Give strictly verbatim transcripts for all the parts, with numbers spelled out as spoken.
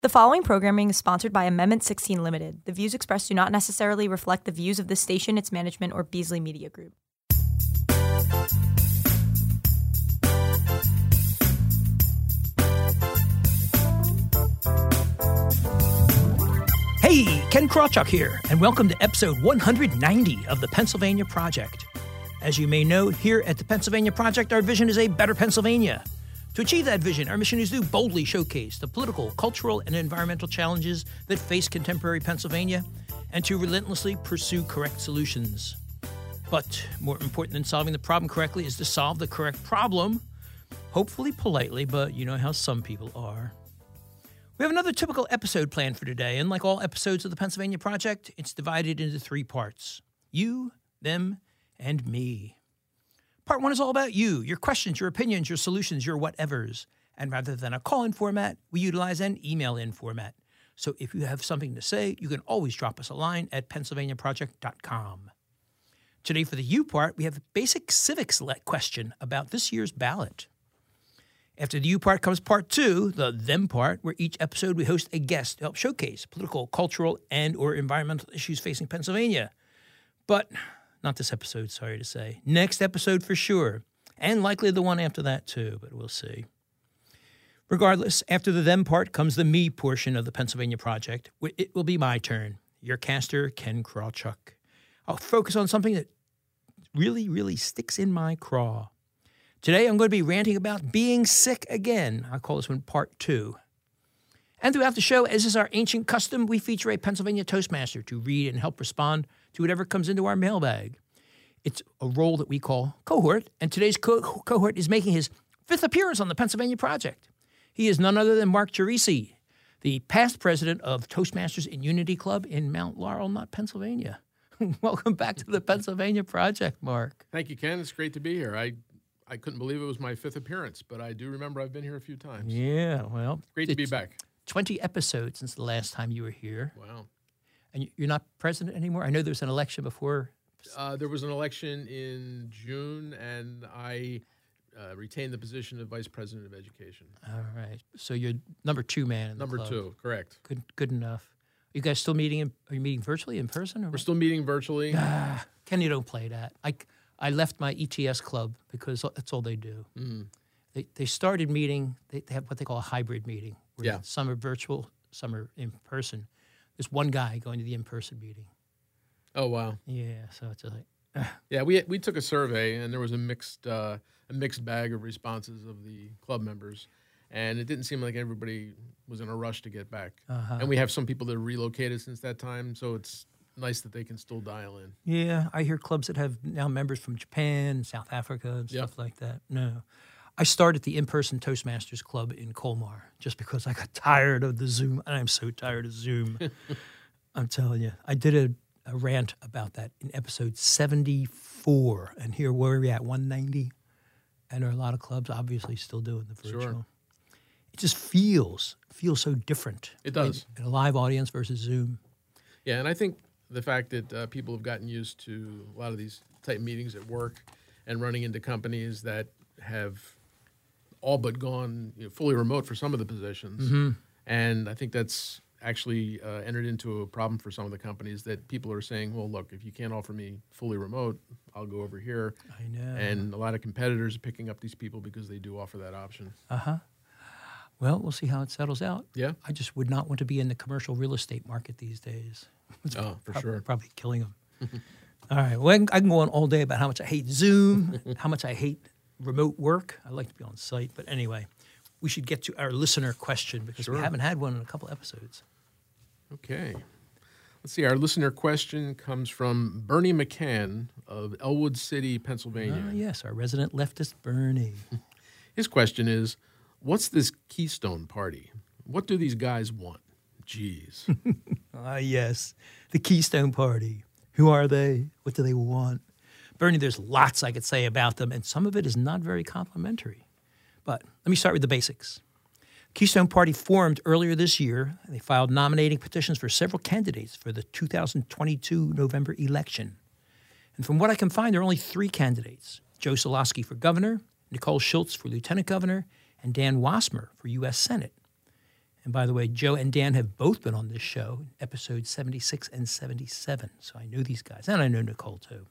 The following programming is sponsored by Amendment sixteen Limited. The views expressed do not necessarily reflect the views of this station, its management, or Beasley Media Group. Hey, Ken Krawchuk here, and welcome to episode one hundred ninety of the Pennsylvania Project. As you may know, here at the Pennsylvania Project, our vision is a better Pennsylvania. To achieve that vision, our mission is to boldly showcase the political, cultural, and environmental challenges that face contemporary Pennsylvania and to relentlessly pursue correct solutions. But more important than solving the problem correctly is to solve the correct problem, hopefully politely, but you know how some people are. We have another typical episode planned for today, and like all episodes of the Pennsylvania Project, it's divided into three parts. You, them, and me. Part one is all about you, your questions, your opinions, your solutions, your whatevers. And rather than a call-in format, we utilize an email-in format. So if you have something to say, you can always drop us a line at pennsylvania project dot com. Today for the you part, we have a basic civics question about this year's ballot. After the you part comes part two, the them part, where each episode we host a guest to help showcase political, cultural, and or environmental issues facing Pennsylvania. But not this episode, sorry to say. Next episode for sure. And likely the one after that too, but we'll see. Regardless, after the them part comes the me portion of the Pennsylvania Project. It will be my turn. Your caster, Ken Krawchuk. I'll focus on something that really, really sticks in my craw. Today I'm going to be ranting about being sick again. I call this one part two. And throughout the show, as is our ancient custom, we feature a Pennsylvania Toastmaster to read and help respond to whatever comes into our mailbag. It's a role that we call cohort, and today's co- cohort is making his fifth appearance on the Pennsylvania Project. He is none other than Mark Gerisi, the past president of Toastmasters in Unity Club in Mount Laurel, not Pennsylvania. Welcome back to the Pennsylvania Project, Mark. Thank you, Ken. It's great to be here. I I couldn't believe it was my fifth appearance, but I do remember I've been here a few times. Yeah, well. Great to be back. twenty episodes since the last time you were here. Wow. And you're not president anymore? I know there was an election before. Uh, there was an election in June, and I uh, retained the position of vice president of education. All right. So you're number two man in Number the club. two, correct. Good good enough. Are you guys still meeting? In, are you meeting virtually, in person? Or We're still meeting virtually. Ah, Ken, you don't play that. I, I left my E T S club because that's all they do. Mm. They they started meeting, they, they have what they call a hybrid meeting. Where Yeah. Some are virtual, some are in person. There's one guy going to the in-person meeting. Oh, wow. Yeah, so it's like... Uh, Yeah, we we took a survey, and there was a mixed uh, a mixed bag of responses of the club members, and it didn't seem like everybody was in a rush to get back. uh-huh. And we have some people that have relocated since that time, so it's nice that they can still dial in. Yeah, I hear clubs that have now members from Japan, South Africa, and Yep. stuff like that. No. I started the in-person Toastmasters Club in Colmar just because I got tired of the Zoom. And I'm so tired of Zoom. I'm telling you. I did a, a rant about that in episode seventy-four. And here, where are we at, one ninety? And there are a lot of clubs obviously still doing the virtual. Sure. It just feels, feels so different. It does. In, in a live audience versus Zoom. Yeah, and I think the fact that uh, people have gotten used to a lot of these type meetings at work and running into companies that have all but gone you know, fully remote for some of the positions. Mm-hmm. And I think that's actually uh, entered into a problem for some of the companies that people are saying, well, look, if you can't offer me fully remote, I'll go over here. I know. And a lot of competitors are picking up these people because they do offer that option. Uh-huh. Well, we'll see how it settles out. Yeah. I just would not want to be in the commercial real estate market these days. It's Oh, for prob- sure. Probably killing them. All right. Well, I can, I can go on all day about how much I hate Zoom, how much I hate remote work. I like to be on site. But anyway, we should get to our listener question because we Sure. haven't had one in a couple episodes. Okay. Let's see. Our listener question comes from Bernie McCann of Elwood City, Pennsylvania. Ah, yes, our resident leftist, Bernie. His question is, what's this Keystone Party? What do these guys want? Jeez. Ah, yes, the Keystone Party. Who are they? What do they want? Bernie, there's lots I could say about them, and some of it is not very complimentary. But let me start with the basics. Keystone Party formed earlier this year. They filed nominating petitions for several candidates for the two thousand twenty-two November election. And from what I can find, there are only three candidates: Joe Solosky for governor, Nicole Schultz for lieutenant governor, and Dan Wasmer for U S Senate. And by the way, Joe and Dan have both been on this show, episodes seventy-six and seventy-seven. So I know these guys, and I know Nicole too.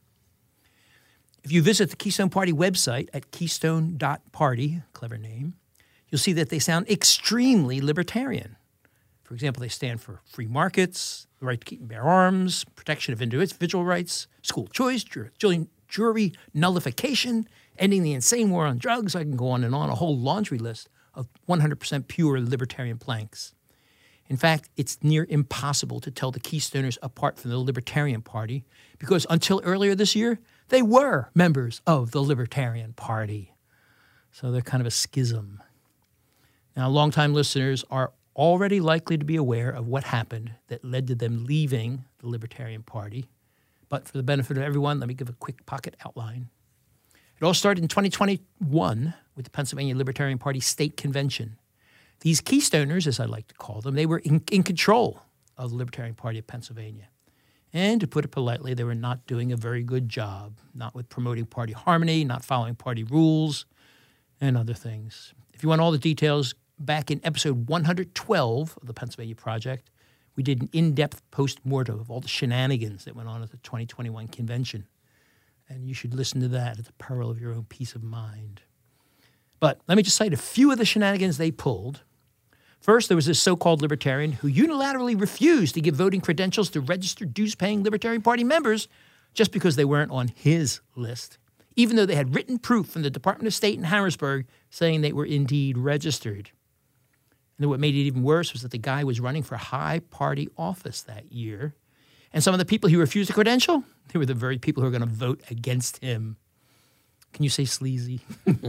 If you visit the Keystone Party website at keystone dot party, clever name, you'll see that they sound extremely libertarian. For example, they stand for free markets, the right to keep and bear arms, protection of individual rights, school choice, jury, jury nullification, ending the insane war on drugs. I can go on and on, a whole laundry list of one hundred percent pure libertarian planks. In fact, it's near impossible to tell the Keystoners apart from the Libertarian Party because until earlier this year, they were members of the Libertarian Party. So they're kind of a schism. Now, longtime listeners are already likely to be aware of what happened that led to them leaving the Libertarian Party. But for the benefit of everyone, let me give a quick pocket outline. It all started in twenty twenty-one with the Pennsylvania Libertarian Party State Convention. These Keystoners, as I like to call them, they were in, in control of the Libertarian Party of Pennsylvania. And to put it politely, they were not doing a very good job, not with promoting party harmony, not following party rules, and other things. If you want all the details, back in episode one hundred twelve of the Pennsylvania Project, we did an in-depth post-mortem of all the shenanigans that went on at the twenty twenty-one convention. And you should listen to that at the peril of your own peace of mind. But let me just cite a few of the shenanigans they pulled. First, there was this so-called libertarian who unilaterally refused to give voting credentials to registered dues-paying Libertarian Party members just because they weren't on his list, even though they had written proof from the Department of State in Harrisburg saying they were indeed registered. And what made it even worse was that the guy was running for high party office that year. And some of the people he refused to credential, they were the very people who were going to vote against him. Can you say sleazy?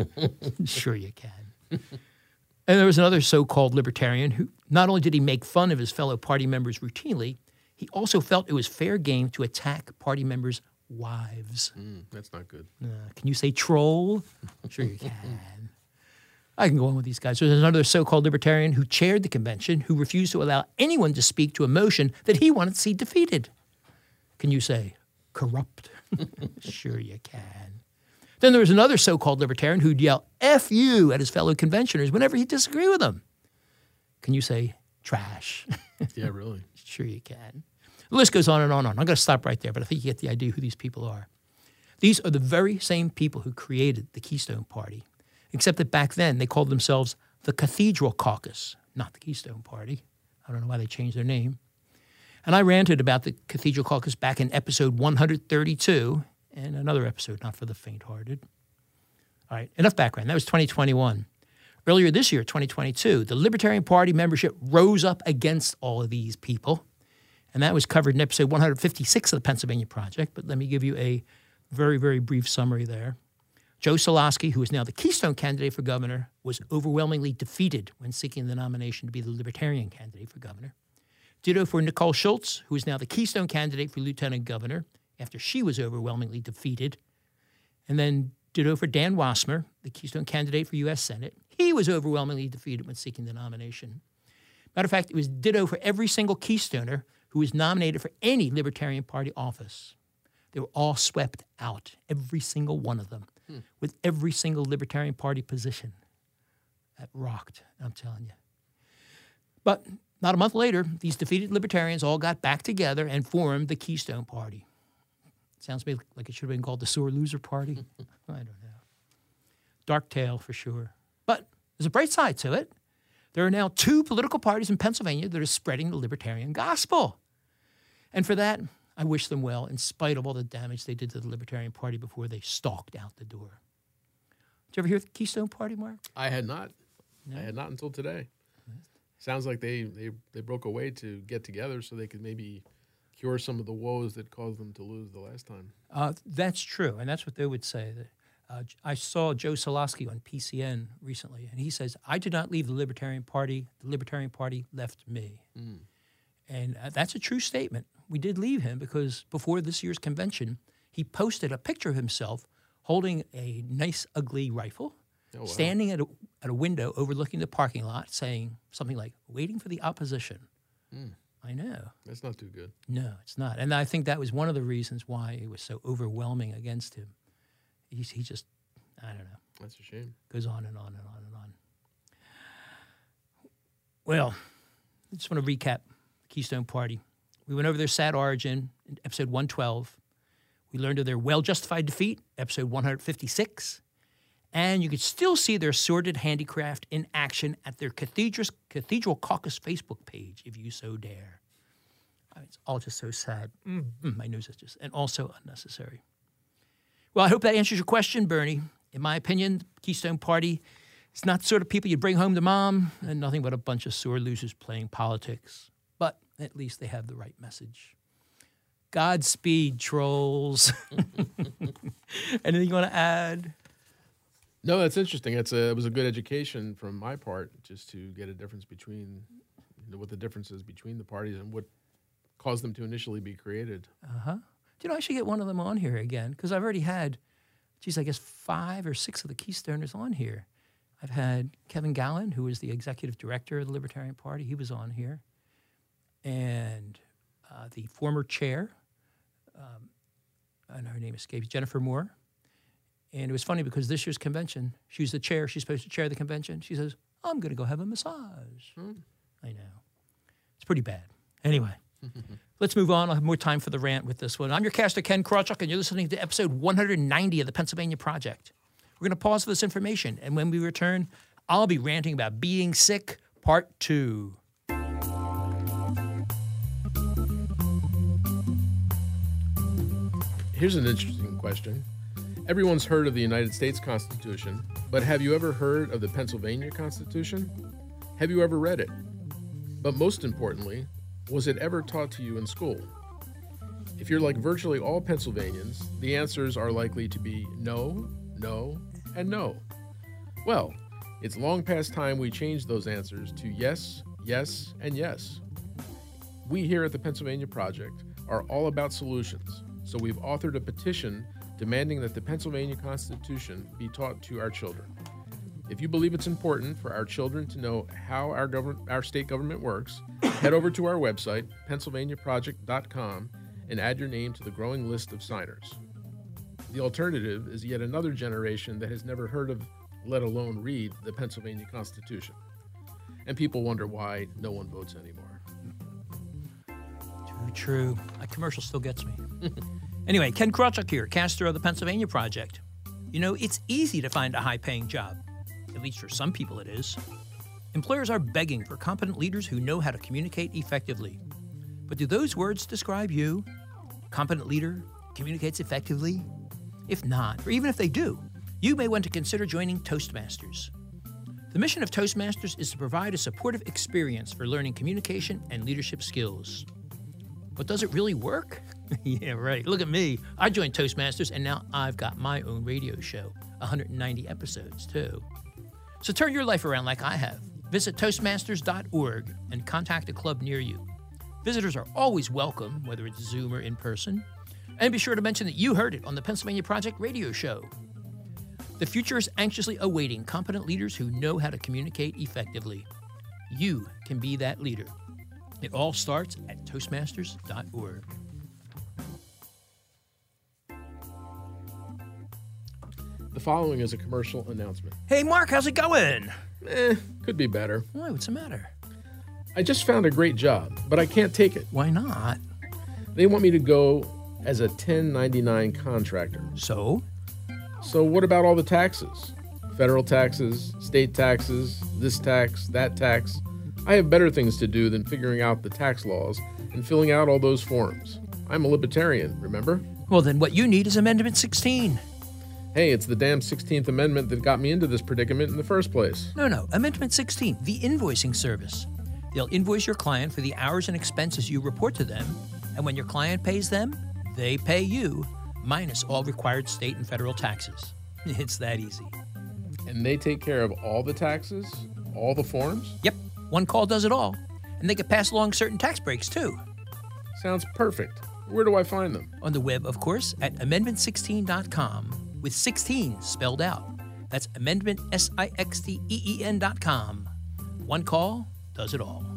Sure you can. And there was another so-called libertarian who not only did he make fun of his fellow party members routinely, he also felt it was fair game to attack party members' wives. Mm, that's not good. Uh, can you say troll? Sure you can. I can go on with these guys. There's another so-called libertarian who chaired the convention who refused to allow anyone to speak to a motion that he wanted to see defeated. Can you say corrupt? Sure you can. Then there was another so-called libertarian who'd yell F you at his fellow conventioners whenever he disagreed with them. Can you say trash? Yeah, really. Sure you can. The list goes on and on and on. I'm going to stop right there, but I think you get the idea who these people are. These are the very same people who created the Keystone Party, except that back then they called themselves the Cathedral Caucus, not the Keystone Party. I don't know why they changed their name. And I ranted about the Cathedral Caucus back in episode one hundred thirty-two, and another episode not for the faint-hearted. All right, enough background. That was twenty twenty-one. Earlier this year, twenty twenty-two, the Libertarian Party membership rose up against all of these people, and that was covered in episode one hundred fifty-six of the Pennsylvania Project, but let me give you a very, very brief summary there. Joe Solosky, who is now the Keystone candidate for governor, was overwhelmingly defeated when seeking the nomination to be the Libertarian candidate for governor. Ditto for Nicole Schultz, who is now the Keystone candidate for lieutenant governor, after she was overwhelmingly defeated. And then ditto for Dan Wasmer, the Keystone candidate for U S Senate. He was overwhelmingly defeated when seeking the nomination. Matter of fact, it was ditto for every single Keystoner who was nominated for any Libertarian Party office. They were all swept out, every single one of them, hmm. with every single Libertarian Party position. That rocked, I'm telling you. But not a month later, these defeated Libertarians all got back together and formed the Keystone Party. Sounds to me like it should have been called the Sore Loser Party. I don't know. Dark tale for sure. But there's a bright side to it. There are now two political parties in Pennsylvania that are spreading the libertarian gospel. And for that, I wish them well, in spite of all the damage they did to the Libertarian Party before they stalked out the door. Did you ever hear of the Keystone Party, Mark? I had not. No? I had not until today. Sounds like they, they, they broke away to get together so they could maybe cure some of the woes that caused them to lose the last time. Uh, that's true, and that's what they would say. Uh, I saw Joe Solosky on P C N recently, and he says, I did not leave the Libertarian Party. The Libertarian Party left me. Mm. And uh, that's a true statement. We did leave him because before this year's convention, he posted a picture of himself holding a nice, ugly rifle, oh, wow. standing at a, at a window overlooking the parking lot, saying something like, waiting for the opposition. Mm. I know. That's not too good. No, it's not. And I think that was one of the reasons why it was so overwhelming against him. He's, he just, I don't know. That's a shame. Goes on and on and on and on. Well, I just want to recap the Keystone Party. We went over their sad origin in episode one twelve. We learned of their well-justified defeat, episode one fifty-six. And you could still see their sordid handicraft in action at their Cathedral, Cathedral Caucus Facebook page, if you so dare. It's all just so sad. Mm, mm, my nose is just, and also unnecessary. Well, I hope that answers your question, Bernie. In my opinion, the Keystone Party is not the sort of people you bring home to mom, and nothing but a bunch of sore losers playing politics. But at least they have the right message. Godspeed, trolls. Anything you want to add? No, that's interesting. It's a, it was a good education from my part, just to get a difference between, you know, what the difference is between the parties and what caused them to initially be created. Uh-huh. You know, I should get one of them on here again, because I've already had, geez, I guess five or six of the Keystoners on here. I've had Kevin Gallen, who is the executive director of the Libertarian Party. He was on here. And uh, the former chair, um, I know her name escapes, Jennifer Moore. And it was funny because this year's convention, she was the chair. She's supposed to chair the convention. She says, I'm going to go have a massage. Hmm. I know. It's pretty bad. Anyway, let's move on. I'll have more time for the rant with this one. I'm your caster, Ken Krawchuk, and you're listening to episode one ninety of the Pennsylvania Project. We're going to pause for this information, and when we return, I'll be ranting about being sick, part two. Here's an interesting question. Everyone's heard of the United States Constitution, but have you ever heard of the Pennsylvania Constitution? Have you ever read it? But most importantly, was it ever taught to you in school? If you're like virtually all Pennsylvanians, the answers are likely to be no, no, and no. Well, it's long past time we changed those answers to yes, yes, and yes. We here at the Pennsylvania Project are all about solutions, so we've authored a petition demanding that the Pennsylvania Constitution be taught to our children. If you believe it's important for our children to know how our government, our state government works, head over to our website, pennsylvania project dot com, and add your name to the growing list of signers. The alternative is yet another generation that has never heard of, let alone read, the Pennsylvania Constitution. And people wonder why no one votes anymore. True, true. That commercial still gets me. Anyway, Ken Krawchuk here, caster of the Pennsylvania Project. You know, it's easy to find a high-paying job. At least for some people it is. Employers are begging for competent leaders who know how to communicate effectively. But do those words describe you? Competent leader communicates effectively? If not, or even if they do, you may want to consider joining Toastmasters. The mission of Toastmasters is to provide a supportive experience for learning communication and leadership skills. But does it really work? Yeah, right. Look at me. I joined Toastmasters, and now I've got my own radio show, one hundred ninety episodes, too. So turn your life around like I have. Visit toastmasters dot org and contact a club near you. Visitors are always welcome, whether it's Zoom or in person. And be sure to mention that you heard it on the Pennsylvania Project radio show. The future is anxiously awaiting competent leaders who know how to communicate effectively. You can be that leader. It all starts at toastmasters dot org. The following is a commercial announcement. Hey, Mark, how's it going? Eh, could be better. Why, what's the matter? I just found a great job, but I can't take it. Why not? They want me to go as a ten ninety-nine contractor. So? So what about all the taxes? Federal taxes, state taxes, this tax, that tax. I have better things to do than figuring out the tax laws and filling out all those forms. I'm a libertarian, remember? Well, then what you need is Amendment sixteen. Hey, it's the damn sixteenth Amendment that got me into this predicament in the first place. No, no. Amendment sixteen, the invoicing service. They'll invoice your client for the hours and expenses you report to them, and when your client pays them, they pay you, minus all required state and federal taxes. It's that easy. And they take care of all the taxes? All the forms? Yep. One call does it all. And they can pass along certain tax breaks, too. Sounds perfect. Where do I find them? On the web, of course, at amendment sixteen dot com, with sixteen spelled out. That's amendment, S I X T E E N dot com. One call does it all.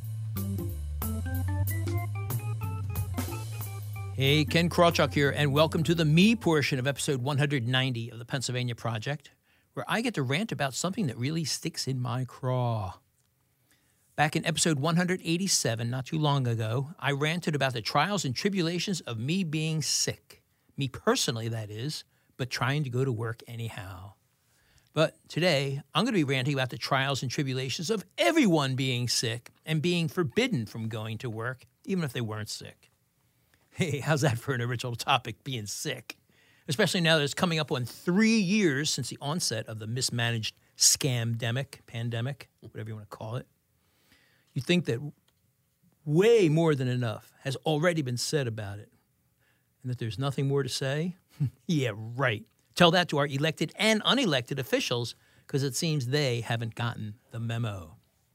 Hey, Ken Krawchuk here, and welcome to the me portion of episode one ninety of the Pennsylvania Project, where I get to rant about something that really sticks in my craw. Back in episode one hundred eighty-seven, not too long ago, I ranted about the trials and tribulations of me being sick. Me personally, that is, but trying to go to work anyhow. But today, I'm going to be ranting about the trials and tribulations of everyone being sick and being forbidden from going to work, even if they weren't sick. Hey, how's that for an original topic, being sick? Especially now that it's coming up on three years since the onset of the mismanaged scamdemic, pandemic, whatever you want to call it. You'd think that way more than enough has already been said about it, and that there's nothing more to say? Yeah, right. Tell that to our elected and unelected officials, because it seems they haven't gotten the memo.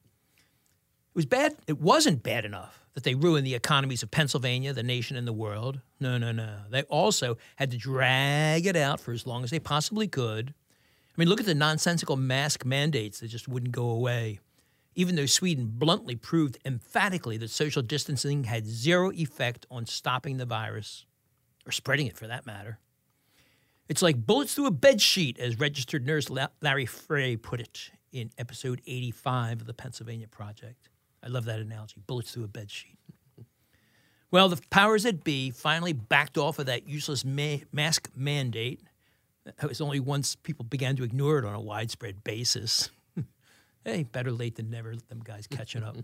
It was bad. It wasn't bad enough that they ruined the economies of Pennsylvania, the nation, and the world. No, no, no. They also had to drag it out for as long as they possibly could. I mean, look at the nonsensical mask mandates that just wouldn't go away. Even though Sweden bluntly proved emphatically that social distancing had zero effect on stopping the virus, or spreading it for that matter. It's like bullets through a bedsheet, as registered nurse Larry Frey put it in episode eighty-five of the Pennsylvania Project. I love that analogy, bullets through a bedsheet. Well, the powers that be finally backed off of that useless ma- mask mandate. That was only once people began to ignore it on a widespread basis. Hey, better late than never, them guys catching up.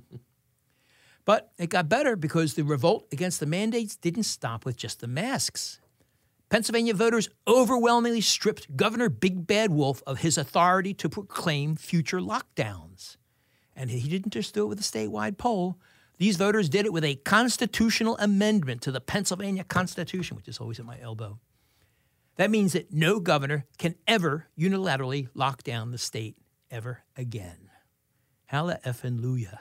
But it got better because the revolt against the mandates didn't stop with just the masks. Pennsylvania voters overwhelmingly stripped Governor Big Bad Wolf of his authority to proclaim future lockdowns. And he didn't just do it with a statewide poll. These voters did it with a constitutional amendment to the Pennsylvania Constitution, which is always at my elbow. That means that no governor can ever unilaterally lock down the state ever again. Halla effing Luya.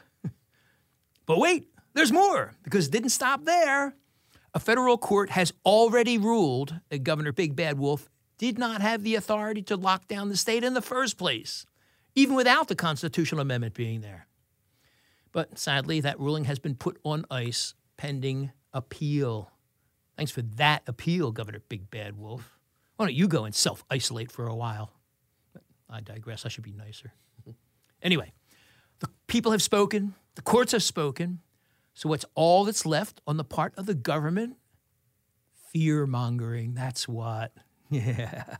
But wait, there's more, because it didn't stop there. A federal court has already ruled that Governor Big Bad Wolf did not have the authority to lock down the state in the first place, even without the constitutional amendment being there. But sadly, that ruling has been put on ice pending appeal. Thanks for that appeal, Governor Big Bad Wolf. Why don't you go and self-isolate for a while? But I digress. I should be nicer. Anyway, the people have spoken. The courts have spoken. So what's all that's left on the part of the government? Fear-mongering, that's what. Yeah.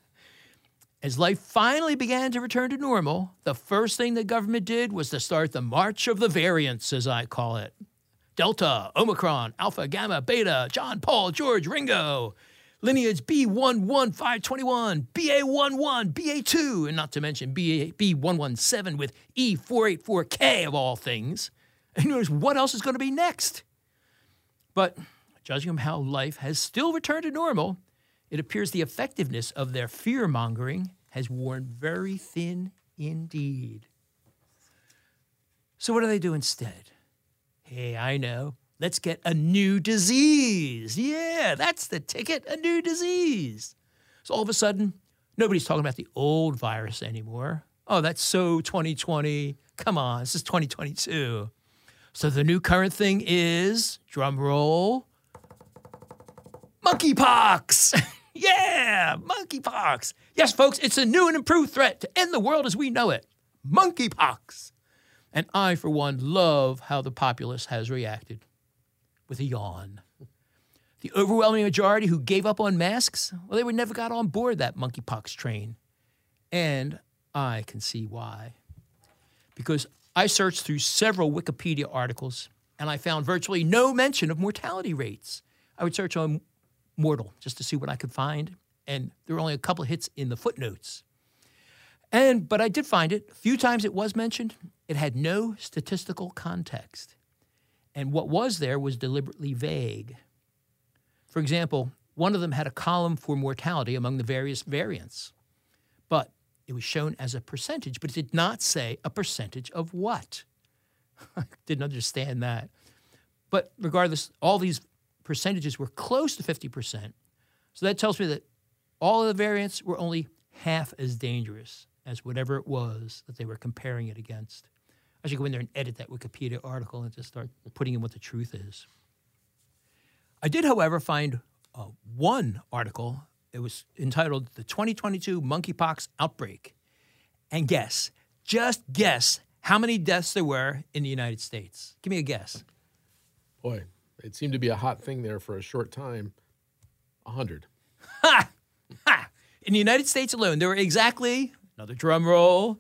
As life finally began to return to normal, the first thing the government did was to start the march of the variants, as I call it. Delta, Omicron, Alpha, Gamma, Beta, John, Paul, George, Ringo, lineage B one one five two one, B A one one, B A two, and not to mention B one one seven with E four eighty-four K of all things. And who knows what else is going to be next? But judging from how life has still returned to normal, it appears the effectiveness of their fear-mongering has worn very thin indeed. So what do they do instead? Hey, I know. Let's get a new disease. Yeah, that's the ticket, a new disease. So all of a sudden, nobody's talking about the old virus anymore. Oh, that's so twenty twenty. Come on, this is twenty twenty-two. So the new current thing is, drum roll, monkeypox. Yeah, monkeypox. Yes, folks, it's a new and improved threat to end the world as we know it. Monkeypox. And I, for one, love how the populace has reacted with a yawn. The overwhelming majority who gave up on masks, well, they were never got on board that monkeypox train. And I can see why. Because I searched through several Wikipedia articles, and I found virtually no mention of mortality rates. I would search on mortal just to see what I could find, and there were only a couple of hits in the footnotes. And but I did find it. A few times it was mentioned. It had no statistical context. And what was there was deliberately vague. For example, one of them had a column for mortality among the various variants. But it was shown as a percentage, but it did not say a percentage of what. I didn't understand that. But regardless, all these percentages were close to fifty percent. So that tells me that all of the variants were only half as dangerous as whatever it was that they were comparing it against. I should go in there and edit that Wikipedia article and just start putting in what the truth is. I did, however, find uh, one article. It was entitled The twenty twenty-two Monkeypox Outbreak. And guess, just guess how many deaths there were in the United States. Give me a guess. Boy, it seemed to be a hot thing there for a short time. A hundred. Ha! Ha! In the United States alone, there were exactly, another drum roll,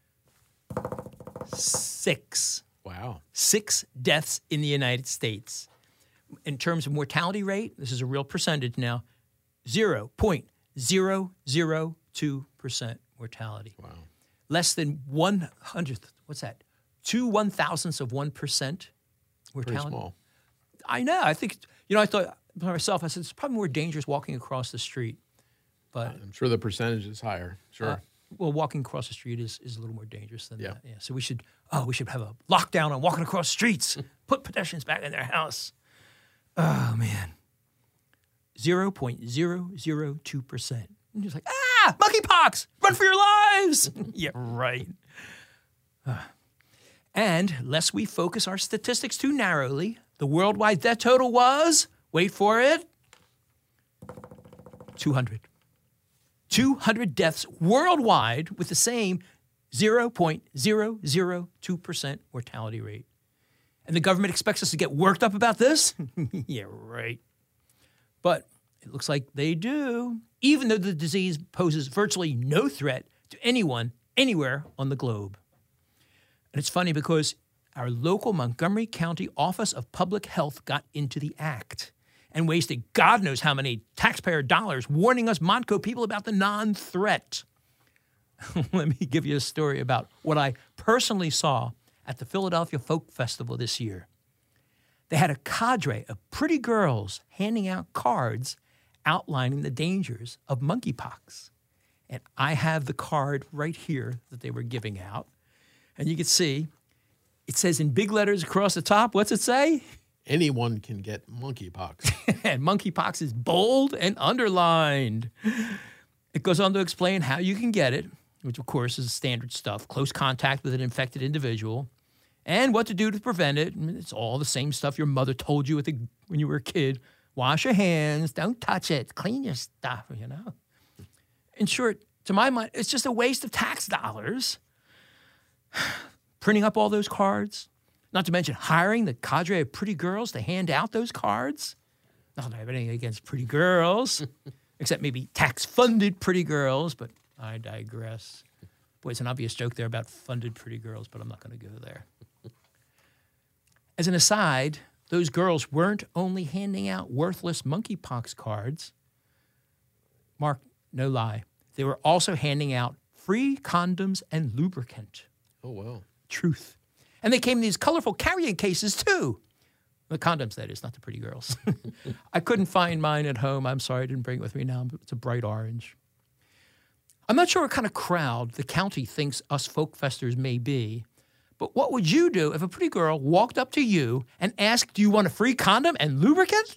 six. Wow. Six deaths in the United States. In terms of mortality rate, this is a real percentage now, zero point zero zero two percent mortality. Wow. Less than one hundredth, what's that? Two one thousandths of one percent mortality. Pretty small. I know. I think, you know, I thought by myself, I said, it's probably more dangerous walking across the street. But I'm sure the percentage is higher. Sure. Uh, well, walking across the street is, is a little more dangerous than Yeah. that. Yeah. So we should, oh, we should have a lockdown on walking across streets. Put pedestrians back in their house. Oh, man. zero point zero zero two percent. And you're just like, ah, monkeypox, run for your lives. Yeah, right. Uh, and lest we focus our statistics too narrowly, the worldwide death total was, wait for it, two hundred. two hundred deaths worldwide with the same zero point zero zero two percent mortality rate. And the government expects us to get worked up about this? Yeah, right. But it looks like they do, even though the disease poses virtually no threat to anyone, anywhere on the globe. And it's funny because our local Montgomery County Office of Public Health got into the act and wasted God knows how many taxpayer dollars warning us Montco people about the non-threat. Let me give you a story about what I personally saw at the Philadelphia Folk Festival this year. They had a cadre of pretty girls handing out cards outlining the dangers of monkeypox. And I have the card right here that they were giving out. And you can see, it says in big letters across the top, what's it say? Anyone can get monkeypox. And monkeypox is bold and underlined. It goes on to explain how you can get it, which of course is standard stuff, close contact with an infected individual, and what to do to prevent it. It's all the same stuff your mother told you with the, when you were a kid. Wash your hands, don't touch it, clean your stuff, you know. In short, to my mind, it's just a waste of tax dollars. Printing up all those cards, not to mention hiring the cadre of pretty girls to hand out those cards. Not that I have anything against pretty girls, except maybe tax-funded pretty girls, but I digress. Boy, it's an obvious joke there about funded pretty girls, but I'm not going to go there. As an aside, those girls weren't only handing out worthless monkeypox cards. Mark, no lie. They were also handing out free condoms and lubricant. Oh, wow. Truth. And they came in these colorful carrying cases, too. The condoms, that is, not the pretty girls. I couldn't find mine at home. I'm sorry I didn't bring it with me now. It's a bright orange. I'm not sure what kind of crowd the county thinks us folk festers may be, but what would you do if a pretty girl walked up to you and asked, do you want a free condom and lubricant?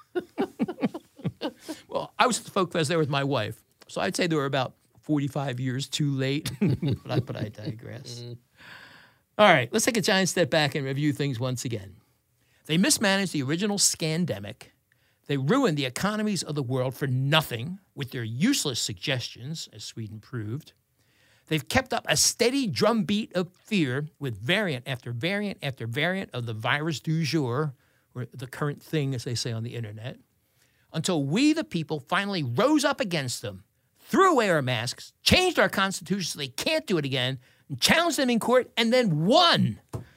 Well, I was at the folk fest there with my wife, so I'd say they were about forty-five years too late, but, I, but I digress. All right, let's take a giant step back and review things once again. They mismanaged the original scandemic. They ruined the economies of the world for nothing with their useless suggestions, as Sweden proved. They've kept up a steady drumbeat of fear with variant after variant after variant of the virus du jour, or the current thing, as they say on the internet, until we, the people, finally rose up against them, threw away our masks, changed our constitution so they can't do it again, and challenged them in court, and then won.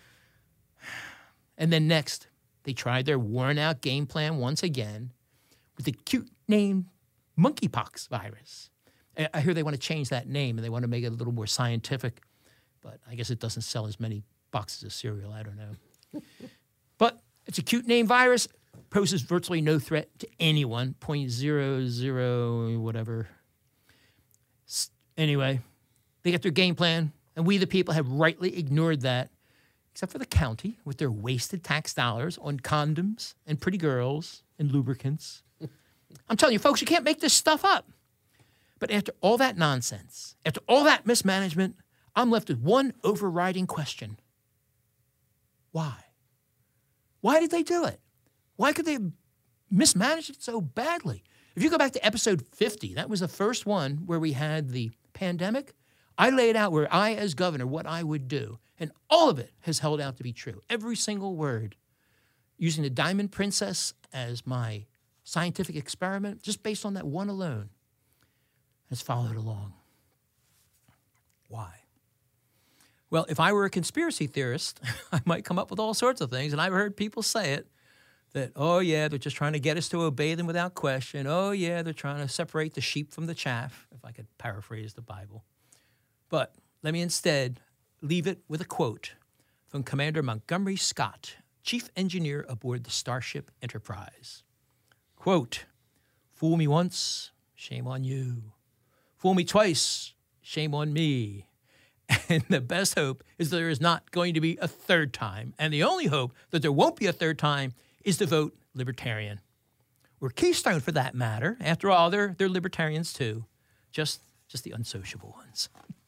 And then next, they tried their worn-out game plan once again with the cute name monkeypox virus. I hear they want to change that name, and they want to make it a little more scientific, but I guess it doesn't sell as many boxes of cereal. I don't know. But it's a cute name virus, poses virtually no threat to anyone, zero point zero zero whatever. Anyway, they got their game plan, and we, the people, have rightly ignored that, except for the county with their wasted tax dollars on condoms and pretty girls and lubricants. I'm telling you, folks, you can't make this stuff up. But after all that nonsense, after all that mismanagement, I'm left with one overriding question. Why? Why did they do it? Why could they mismanage it so badly? If you go back to episode fifty, that was the first one where we had the pandemic. I laid out where I, as governor, what I would do. And all of it has held out to be true. Every single word. Using the Diamond Princess as my scientific experiment, just based on that one alone, has followed along. Why? Well, if I were a conspiracy theorist, I might come up with all sorts of things, and I've heard people say it, that, oh, yeah, they're just trying to get us to obey them without question. Oh, yeah, they're trying to separate the sheep from the chaff, if I could paraphrase the Bible. But let me instead leave it with a quote from Commander Montgomery Scott, chief engineer aboard the Starship Enterprise. Quote, "Fool me once, shame on you. Fool me twice, shame on me. And the best hope is that there is not going to be a third time. And the only hope that there won't be a third time is to vote Libertarian." Or Keystone, for that matter. After all, they're, they're Libertarians too. Just, just the unsociable ones.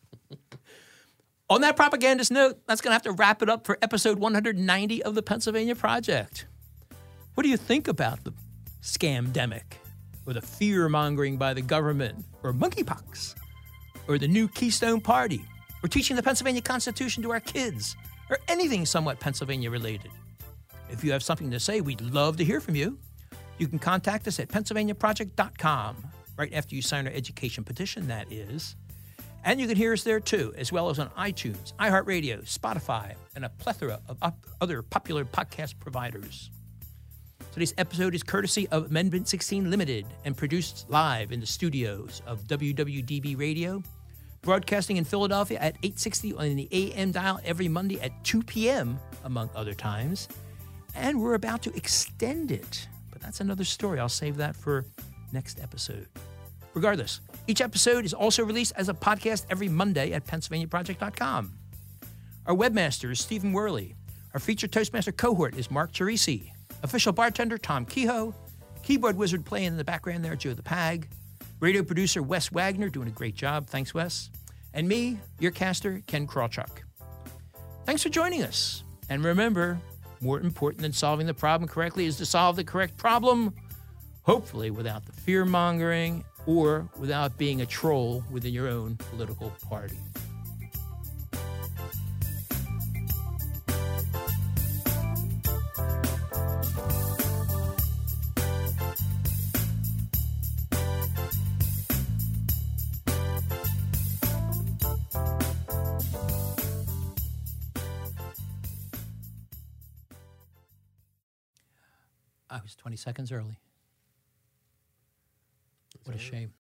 On that propagandist note, that's going to have to wrap it up for episode one hundred ninety of the Pennsylvania Project. What do you think about the scamdemic, or the fear-mongering by the government, or monkeypox, or the new Keystone Party, or teaching the Pennsylvania Constitution to our kids, or anything somewhat Pennsylvania-related? If you have something to say, we'd love to hear from you. You can contact us at pennsylvania project dot com, right after you sign our education petition, that is. And you can hear us there, too, as well as on iTunes, iHeartRadio, Spotify, and a plethora of op- other popular podcast providers. Today's episode is courtesy of Amendment sixteen Limited and produced live in the studios of W W D B Radio, broadcasting in Philadelphia at eight sixty on the A M dial every Monday at two p.m., among other times. And we're about to extend it, but that's another story. I'll save that for next episode. Regardless, each episode is also released as a podcast every Monday at pennsylvania project dot com. Our webmaster is Stephen Worley. Our featured Toastmaster cohort is Mark Teresi. Official bartender, Tom Kehoe. Keyboard wizard playing in the background there, Joe the Pag. Radio producer, Wes Wagner, doing a great job. Thanks, Wes. And me, your caster, Ken Krawchuk. Thanks for joining us. And remember, more important than solving the problem correctly is to solve the correct problem, hopefully without the fear-mongering or without being a troll within your own political party. I was twenty seconds early. What a shame.